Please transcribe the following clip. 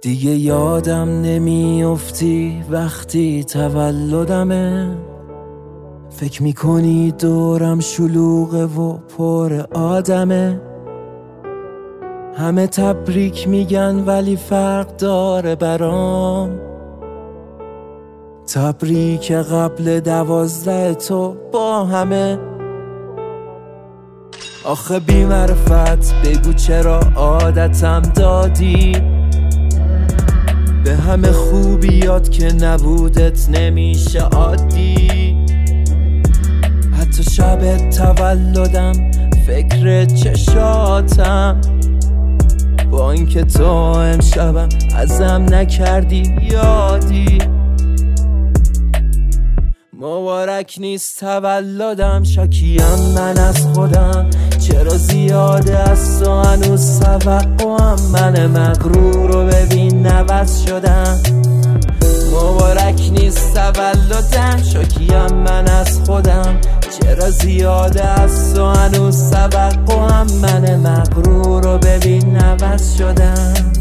دیگه یادم نمیافتی وقتی تولدمه. فکر میکنی دورم شلوغه و پر آدمه. همه تبریک میگن ولی فرق داره برام. تبریک قبل 12 تو با همه. آخه بی معرفت بگو چرا عادتم دادی به همه خوبیات که نبودت نمیشه عادی. حتی شب تولدم فکر چشاتم، با اینکه تو امشبم ازم نکردی یادی. مبارک نیست تولدم، شکیم من از خودم. چرا زیاده از تو هنوز توقعم، من مغرور رو ببین نوز شدم. مبارک نیست تولدم، شکیم من از خودم. چرا زیاده از تو هنوز توقعم، من مغرور رو ببین نوز شدم.